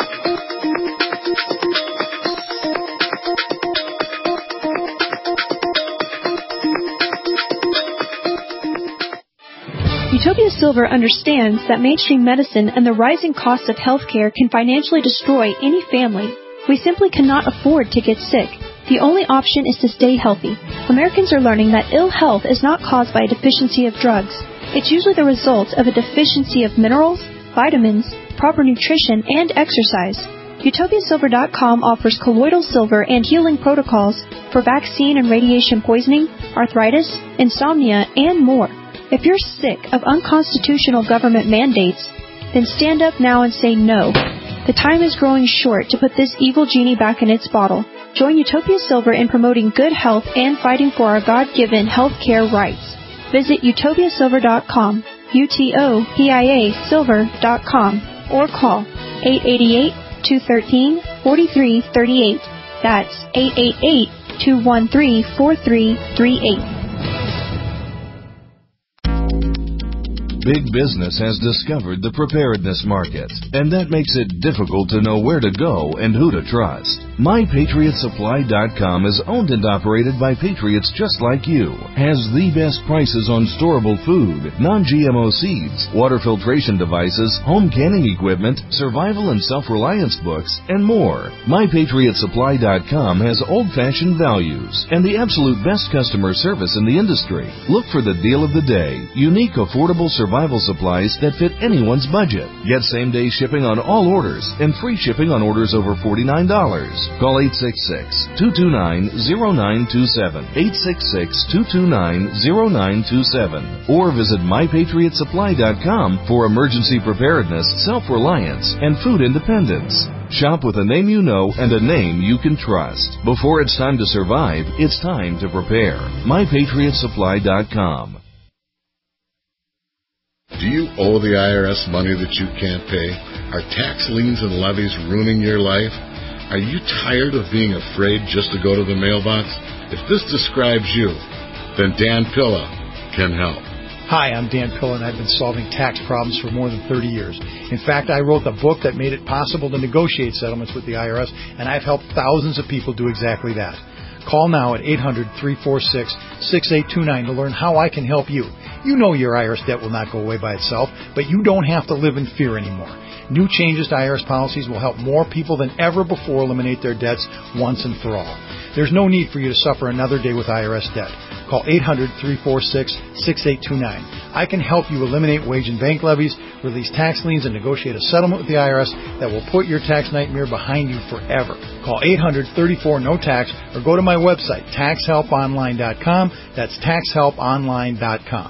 Utopia Silver understands that mainstream medicine and the rising costs of healthcare can financially destroy any family. We simply cannot afford to get sick. The only option is to stay healthy. Americans are learning that ill health is not caused by a deficiency of drugs. It's usually the result of a deficiency of minerals, vitamins, proper nutrition, and exercise. Utopia Silver dot com offers colloidal silver and healing protocols for vaccine and radiation poisoning, arthritis, insomnia, and more. If you're sick of unconstitutional government mandates, then stand up now and say no. The time is growing short to put this evil genie back in its bottle. Join Utopia Silver in promoting good health and fighting for our God-given health care rights. Visit Utopia Silver dot com, U T O P I A Silver dot com, or call eight eight eight, two one three, four three three eight. That's eight eight eight, two one three, four three three eight. Big business has discovered the preparedness market, and that makes it difficult to know where to go and who to trust. My Patriot Supply dot com is owned and operated by patriots just like you, has the best prices on storable food, non-G M O seeds, water filtration devices, home canning equipment, survival and self-reliance books, and more. My Patriot Supply dot com has old-fashioned values and the absolute best customer service in the industry. Look for the deal of the day, unique, affordable survival Survival supplies that fit anyone's budget. Get same-day shipping on all orders and free shipping on orders over forty-nine dollars. Call eight six six, two two nine, zero nine two seven, eight six six, two two nine, zero nine two seven, or visit My Patriot Supply dot com for emergency preparedness, self-reliance, and food independence. Shop with a name you know and a name you can trust. Before it's time to survive, it's time to prepare. My Patriot Supply dot com. Do you owe the I R S money that you can't pay? Are tax liens and levies ruining your life? Are you tired of being afraid just to go to the mailbox? If this describes you, then Dan Pilla can help. Hi, I'm Dan Pilla, and I've been solving tax problems for more than thirty years. In fact, I wrote the book that made it possible to negotiate settlements with the I R S, and I've helped thousands of people do exactly that. Call now at eight hundred, three four six, six eight two nine to learn how I can help you. You know your I R S debt will not go away by itself, but you don't have to live in fear anymore. New changes to I R S policies will help more people than ever before eliminate their debts once and for all. There's no need for you to suffer another day with I R S debt. Call eight hundred, three four six, six eight two nine. I can help you eliminate wage and bank levies, release tax liens, and negotiate a settlement with the I R S that will put your tax nightmare behind you forever. Call eight hundred, thirty-four, no tax or go to my website, tax help online dot com. That's tax help online dot com.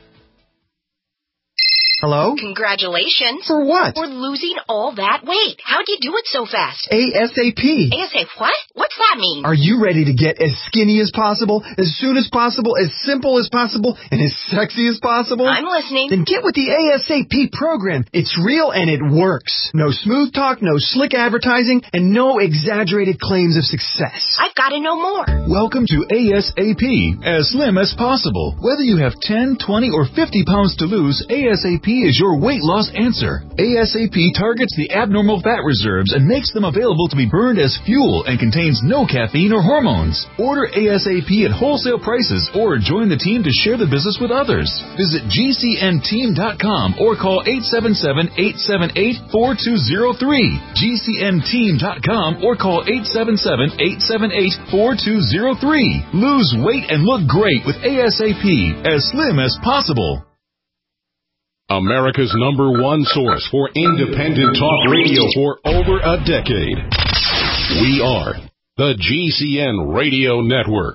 Hello? Congratulations. For what? For losing all that weight. How'd you do it so fast? ASAP. ASAP what? What's that mean? Are you ready to get as skinny as possible, as soon as possible, as simple as possible, and as sexy as possible? I'm listening. Then get with the ASAP program. It's real and it works. No smooth talk, no slick advertising, and no exaggerated claims of success. I've got to know more. Welcome to ASAP, as slim as possible. Whether you have ten, twenty, or fifty pounds to lose, ASAP is your weight loss answer. ASAP targets the abnormal fat reserves and makes them available to be burned as fuel and contains no caffeine or hormones. Order ASAP at wholesale prices or join the team to share the business with others. Visit G C N team dot com or call eight seven seven, eight seven eight, four two zero three. G C N team dot com or call eight seven seven, eight seven eight, four two zero three. Lose weight and look great with ASAP, as slim as possible. America's number one source for independent talk radio for over a decade. We are the G C N Radio Network.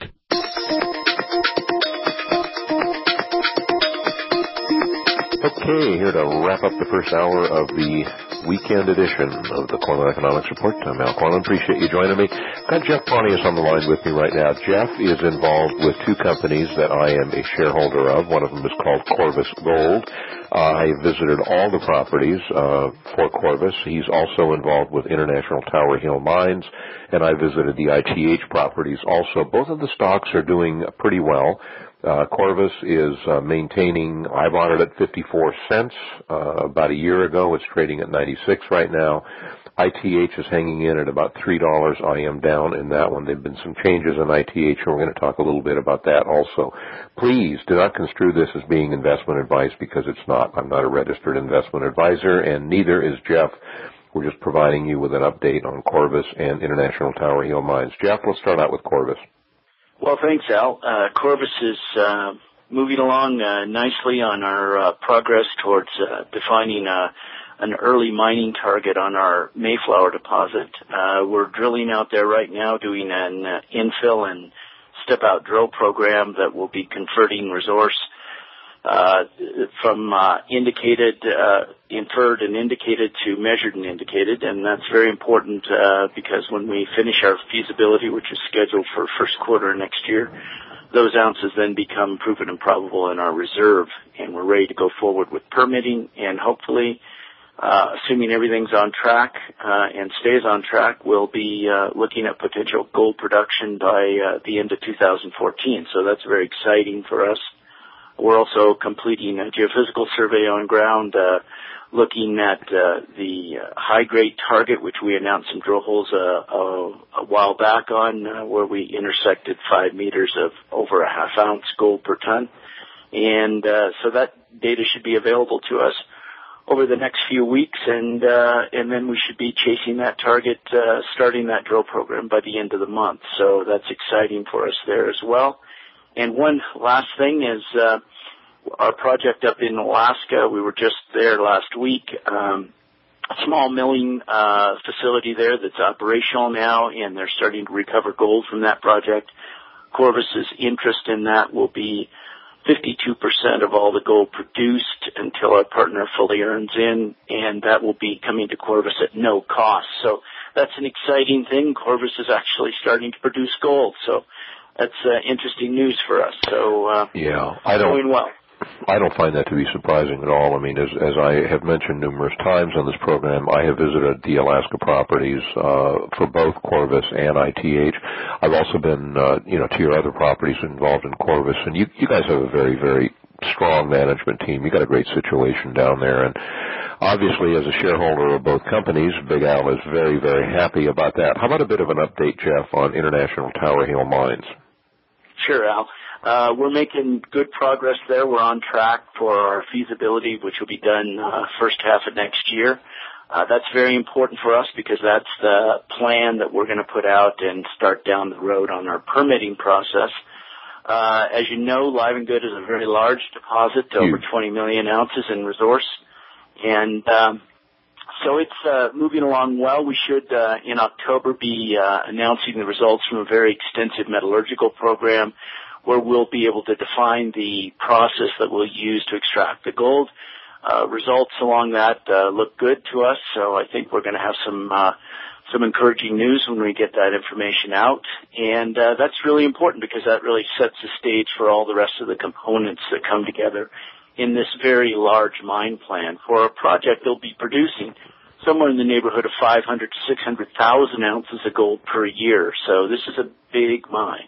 Okay, here to wrap up the first hour of the weekend edition of the Cornell Economics Report. I'm Al Cornell. Appreciate you joining me. Got Jeff Pontius on the line with me right now. Jeff is involved with two companies that I am a shareholder of. One of them is called Corvus Gold. Uh, I visited all the properties uh, for Corvus. He's also involved with International Tower Hill Mines, and I visited the I T H properties also. Both of the stocks are doing pretty well. Uh, Corvus is uh, maintaining, I bought it at fifty-four cents uh, about a year ago. It's trading at ninety-six right now. I T H is hanging in at about three dollars. I am down in that one. There have been some changes in I T H, and we're going to talk a little bit about that also. Please do not construe this as being investment advice, because it's not. I'm not a registered investment advisor, and neither is Jeff. We're just providing you with an update on Corvus and International Tower Hill Mines. Jeff, let's start out with Corvus. Well, thanks, Al. Uh, Corvus is uh, moving along uh, nicely on our uh, progress towards uh, defining uh, an early mining target on our Mayflower deposit. Uh, we're drilling out there right now, doing an uh, infill and step-out drill program that will be converting resource uh, from uh, indicated, uh, inferred and indicated to measured and indicated, and that's very important uh, because when we finish our feasibility, which is scheduled for first quarter next year, those ounces then become proven and probable in our reserve, and we're ready to go forward with permitting, and hopefully, uh, assuming everything's on track uh, and stays on track, we'll be uh, looking at potential gold production by uh, the end of two thousand fourteen. So that's very exciting for us. We're also completing a geophysical survey on ground, uh, looking at uh, the uh, high-grade target, which we announced some drill holes uh, a, a while back on, uh, where we intersected five meters of over a half-ounce gold per ton. And uh, so that data should be available to us over the next few weeks, and uh, and then we should be chasing that target, uh, starting that drill program by the end of the month. So that's exciting for us there as well. And one last thing is uh, our project up in Alaska. We were just there last week. Um, a small milling uh, facility there that's operational now, and they're starting to recover gold from that project. Corvus's interest in that will be fifty-two percent of all the gold produced until our partner fully earns in, and that will be coming to Corvus at no cost. So that's an exciting thing. Corvus is actually starting to produce gold. So that's uh, interesting news for us. So uh, yeah, I don't, doing well. I don't find that to be surprising at all. I mean, as, as I have mentioned numerous times on this program, I have visited the Alaska properties uh, for both Corvus and I T H. I've also been, uh, you know, to your other properties involved in Corvus, and you, you guys have a very, very strong management team. You got a great situation down there, and Obviously, as a shareholder of both companies, Big Al is very, very happy about that. How about a bit of an update, Jeff, on International Tower Hill Mines? Sure, Al. Uh, we're making good progress there. We're on track for our feasibility, which will be done uh, first half of next year. Uh, that's very important for us because that's the plan that we're going to put out and start down the road on our permitting process. Uh, as you know, Live and Good is a very large deposit, over twenty million ounces in resource. And um, so it's uh, moving along well. We should, uh, in October, be uh, announcing the results from a very extensive metallurgical program where we'll be able to define the process that we'll use to extract the gold. Uh, results along that uh, look good to us, so I think we're going to have some uh, some encouraging news when we get that information out. And uh, that's really important because that really sets the stage for all the rest of the components that come together in this very large mine plan. For a project, they'll be producing somewhere in the neighborhood of five hundred to six hundred thousand ounces of gold per year. So this is a big mine.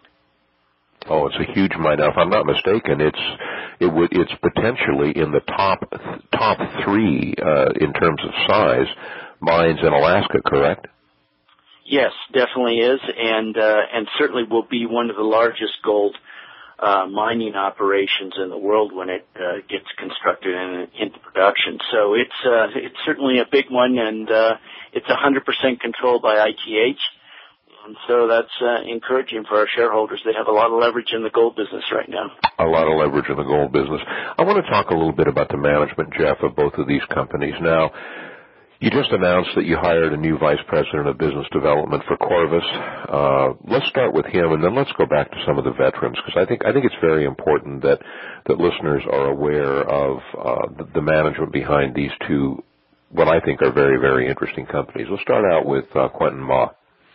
Oh, it's a huge mine. Now, if I'm not mistaken, it's it would it's potentially in the top top three uh, in terms of size mines in Alaska, correct? Yes, definitely is, and uh, and certainly will be one of the largest gold uh, mining operations in the world when it uh, gets constructed and into production. So it's uh, it's certainly a big one, and uh, it's one hundred percent controlled by I T H. And so that's uh, encouraging for our shareholders. They have a lot of leverage in the gold business right now. A lot of leverage in the gold business. I want to talk a little bit about the management, Jeff, of both of these companies. Now, you just announced that you hired a new vice president of business development for Corvus. Uh, let's start with him, and then let's go back to some of the veterans, because I think I think it's very important that that listeners are aware of uh, the, the management behind these two, what I think are very, very interesting companies. We'll start out with uh, Quentin Ma.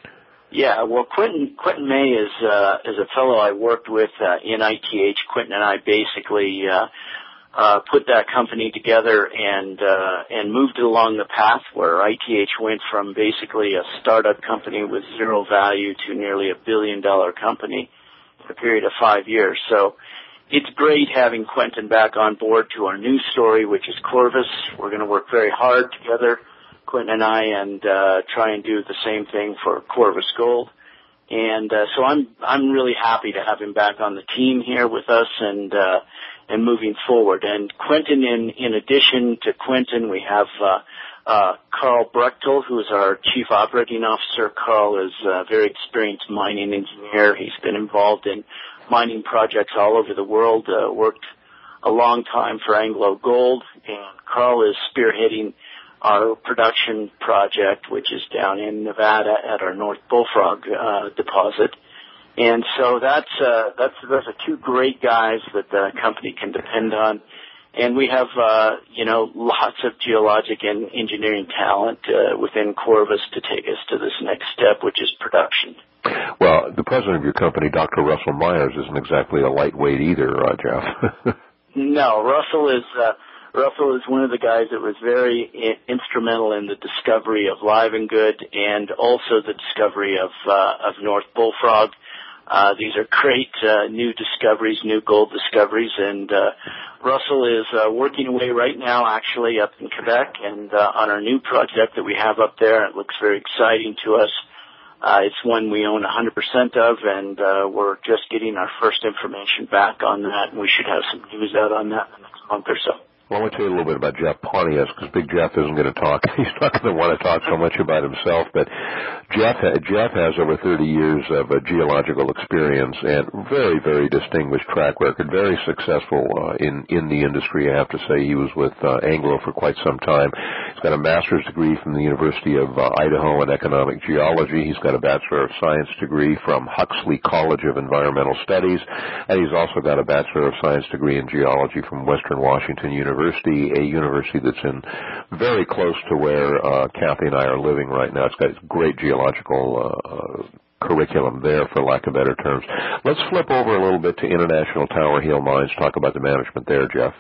Yeah, well, Quentin Quentin May is uh, is a fellow I worked with uh, in I T H. Quentin and I basically uh, uh, put that company together and uh, and moved it along the path where I T H went from basically a startup company with zero value to nearly a billion dollar company in a period of five years. So it's great having Quentin back on board to our new story, which is Corvus. We're going to work very hard together, Quentin and I, and uh, try and do the same thing for Corvus Gold. And uh, so I'm I'm really happy to have him back on the team here with us and uh, and moving forward. And Quentin, in in addition to Quentin, we have uh, uh, Carl Brechtel, who is our Chief Operating Officer. Carl is a very experienced mining engineer. He's been involved in mining projects all over the world. Uh, worked a long time for Anglo Gold, and Carl is spearheading our production project, which is down in Nevada at our North Bullfrog uh, deposit. And so that's, uh, that's, those are two great guys that the company can depend on. And we have, uh, you know, lots of geologic and engineering talent uh, within Corvus to take us to this next step, which is production. Well, the president of your company, Doctor Russell Myers, isn't exactly a lightweight either, uh, Jeff. No, Russell is... Uh, Russell is one of the guys that was very I- instrumental in the discovery of Live and Good and also the discovery of uh, of North Bullfrog. Uh, these are great uh, new discoveries, new gold discoveries, and uh, Russell is uh, working away right now actually up in Quebec and uh, on our new project that we have up there. It looks very exciting to us. Uh, it's one we own one hundred percent of, and uh, we're just getting our first information back on that, and we should have some news out on that in the next month or so. Well, I want to tell you a little bit about Jeff Pontius, because Big Jeff isn't going to talk. He's not going to want to talk so much about himself, but Jeff Jeff has over thirty years of a geological experience and very, very distinguished track record, very successful uh, in, in the industry, I have to say. He was with uh, Anglo for quite some time. He's got a master's degree from the University of uh, Idaho in economic geology. He's got a Bachelor of Science degree from Huxley College of Environmental Studies, and he's also got a Bachelor of Science degree in geology from Western Washington University. University, a university that's in very close to where uh, Kathy and I are living right now. It's got a great geological uh, curriculum there, for lack of better terms. Let's flip over a little bit to International Tower Hill Mines, talk about the management there, Jeff.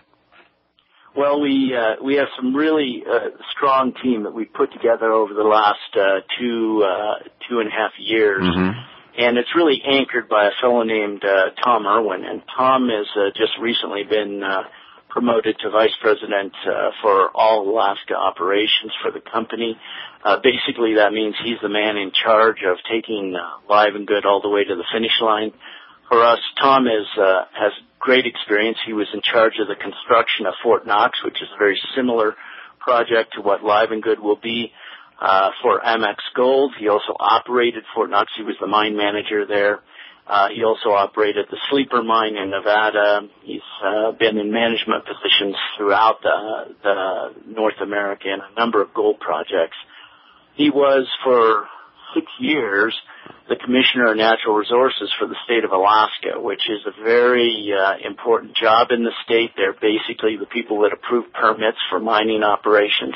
Well, we uh, we have some really uh, strong team that we've put together over the last uh, two uh, two and a half years. Mm-hmm. And it's really anchored by a fellow named uh, Tom Irwin. And Tom has uh, just recently been uh, promoted to vice president uh, for all Alaska operations for the company. Uh, basically, that means he's the man in charge of taking uh, Live and Good all the way to the finish line. For us, Tom is, uh, has great experience. He was in charge of the construction of Fort Knox, which is a very similar project to what Live and Good will be uh, for Amex Gold. He also operated Fort Knox. He was the mine manager there. Uh, he also operated the Sleeper mine in Nevada. He's uh, been in management positions throughout the, the North America in a number of gold projects. He was for six years the Commissioner of Natural Resources for the state of Alaska, which is a very uh, important job in the state. They're basically the people that approve permits for mining operations.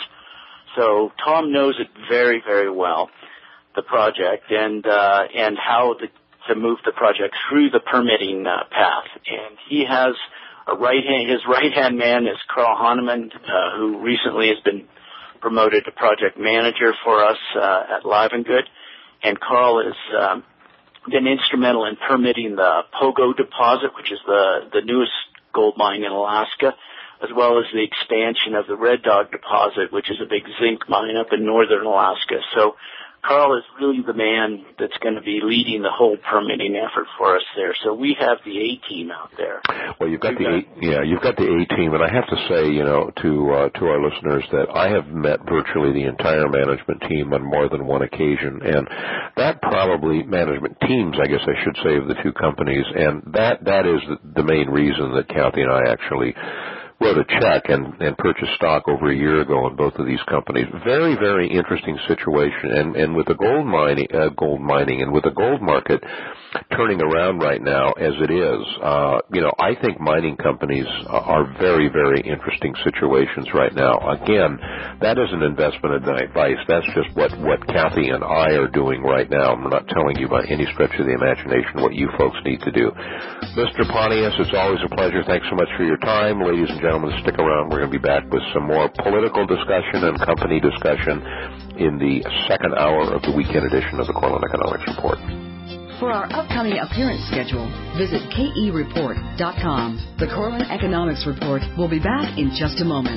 So Tom knows it very, very well, the project, and uh, and how the, to move the project through the permitting uh, path. And he has a right hand. His right hand man is Carl Hahnemann, uh, who recently has been promoted to project manager for us uh, at Live and Good. And Carl has um, been instrumental in permitting the Pogo deposit, which is the, the newest gold mine in Alaska, as well as the expansion of the Red Dog deposit, which is a big zinc mine up in northern Alaska. So Carl is really the man that's going to be leading the whole permitting effort for us there. So we have the A-team out there. Well, you've got we've the got, A, yeah, you've got the A-team, and I have to say, you know, to uh, to our listeners that I have met virtually the entire management team on more than one occasion, and that probably management teams, I guess I should say, of the two companies, and that that is the, the main reason that Kathy and I actually wrote a check and, and purchased stock over a year ago in both of these companies. Very, very interesting situation. And, and with the gold mining, uh, gold mining and with the gold market turning around right now as it is, uh, you know, I think mining companies are very, very interesting situations right now. Again, that isn't investment advice. That's just what, what Kathy and I are doing right now. I'm not telling you by any stretch of the imagination what you folks need to do. Mister Pontius, it's always a pleasure. Thanks so much for your time. Ladies and gentlemen, stick around. We're going to be back with some more political discussion and company discussion in the second hour of the weekend edition of the Cortland Economics Report. For our upcoming appearance schedule, visit K E report dot com. The Cortland Economics Report will be back in just a moment.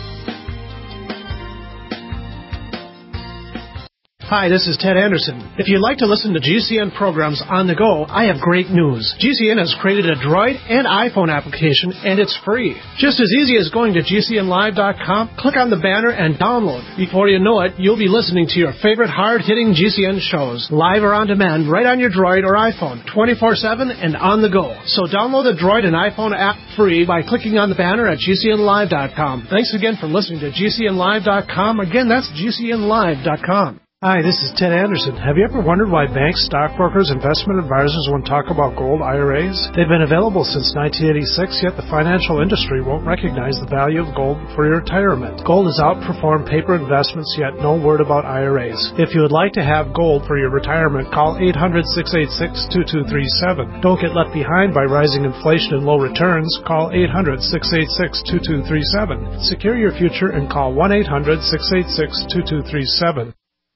Hi, this is Ted Anderson. If you'd like to listen to G C N programs on the go, I have great news. G C N has created a Droid and iPhone application, and it's free. Just as easy as going to G C N live dot com, click on the banner, and download. Before you know it, you'll be listening to your favorite hard-hitting G C N shows, live or on demand, right on your Droid or iPhone, twenty-four seven and on the go. So download the Droid and iPhone app free by clicking on the banner at G C N live dot com. Thanks again for listening to G C N live dot com. Again, that's G C N live dot com. Hi, this is Ted Anderson. Have you ever wondered why banks, stockbrokers, investment advisors won't talk about gold I R As? They've been available since nineteen eighty-six, yet the financial industry won't recognize the value of gold for your retirement. Gold has outperformed paper investments, yet no word about I R As. If you would like to have gold for your retirement, call eight hundred, six eight six, two two three seven. Don't get left behind by rising inflation and low returns. Call eight hundred, six eight six, two two three seven. Secure your future and call one eight hundred, six eight six, two two three seven.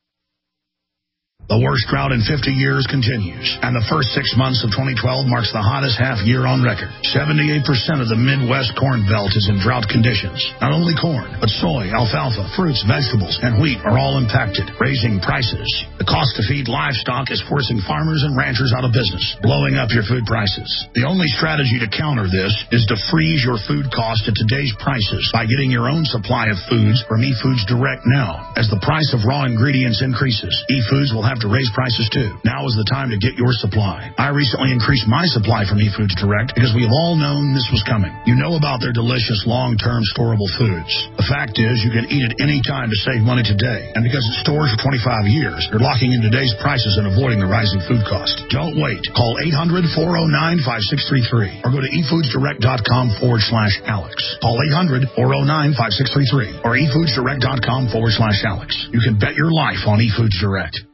The worst drought in fifty years continues, and the first six months of twenty twelve marks the hottest half year on record. seventy-eight percent of the Midwest Corn Belt is in drought conditions. Not only corn, but soy, alfalfa, fruits, vegetables, and wheat are all impacted, raising prices. The cost to feed livestock is forcing farmers and ranchers out of business, blowing up your food prices. The only strategy to counter this is to freeze your food cost at today's prices by getting your own supply of foods from eFoods Direct now. As the price of raw ingredients increases, eFoods will have to raise prices too. Now is the time to get your supply. I recently increased my supply from eFoods Direct because we have all known this was coming. You know about their delicious long-term storable foods. The fact is you can eat it any time to save money today. And because it stores for twenty-five years, you're locking in today's prices and avoiding the rising food cost. Don't wait. Call eight hundred, four oh nine, five six three three or go to efoodsdirect.com forward slash Alex. Call eight hundred, four oh nine, five six three three or efoodsdirect.com forward slash Alex. You can bet your life on eFoods Direct.